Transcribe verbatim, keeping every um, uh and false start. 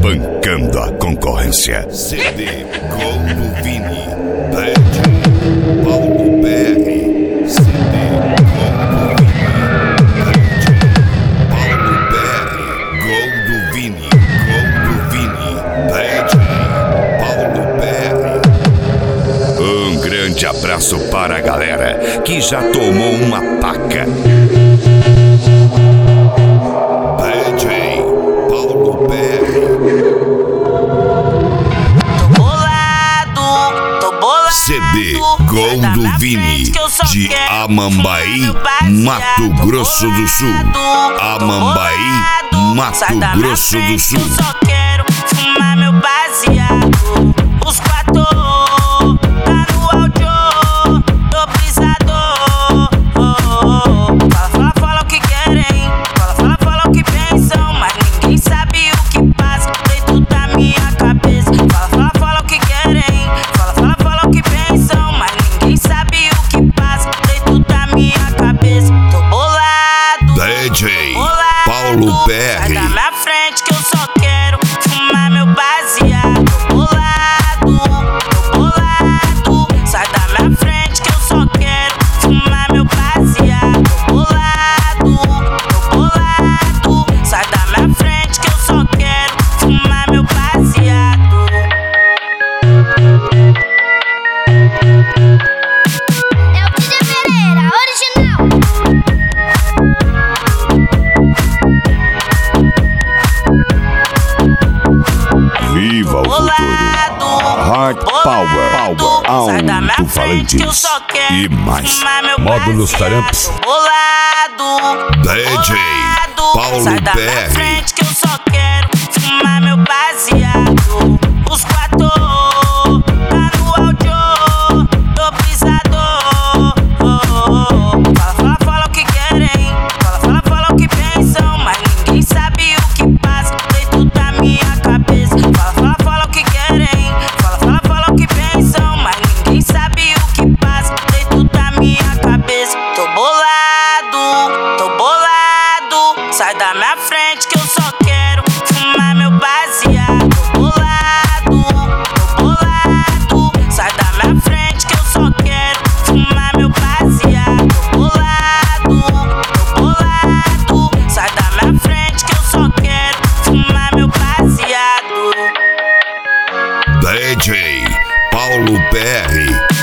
Espancando a concorrência. C D Gol do Vini. Pede Paulo P R. C D Gol do Vini. Paulo P R. Gol do Vini. Gol do Vini. Pede Paulo P R. Um grande abraço para a galera que já tomou uma paca. C D Gol do Vini, de Amambaí, Mato Grosso do Sul. Amambaí, Mato Grosso do Sul. Eu só quero fumar meu baseado. Os quatro tá no áudio do brisador. Fala, fala, fala o que querem. Fala, fala, fala o que pensam. Mas ninguém sabe o que passa dentro da minha cabeça. Fala, fala, fala o que querem. Fala, fala, fala o que pensam. Mas ninguém sabe o que passa dentro da minha cabeça. Tô bolado, D J bolado. Paulo P R. Sai da minha frente que eu só quero fumar meu baseado. Tô bolado, tô bolado. Sai da minha frente que eu só quero fumar meu baseado. Tô bolado, tô bolado. Sai da minha frente que eu só quero fumar meu baseado. É o D J Pereira, original. Viva o futuro. Hard Power, Power, alto-falantes e mais. Módulos Taramps. Bolado, D J Paulo sai da P minha R. frente que eu só quero fumar meu baseado. Os quatro tá no áudio do brisador. Fala, fala, fala o que querem. Fala, fala, fala o que pensam. Mas ninguém sabe o que passa dentro da minha cabeça. Fala, fala, fala o que querem. Fala, fala, fala o que pensam. Mas ninguém sabe o que passa dentro da minha cabeça. Tô bolado, tô bolado. Sai da minha frente que eu só quero fumar meu baseado. Tô bolado, tô bolado. Sai da minha frente que eu só quero fumar meu baseado. Tô bolado, tô bolado. Sai da minha frente que eu só quero fumar meu baseado. D J Paulo P R.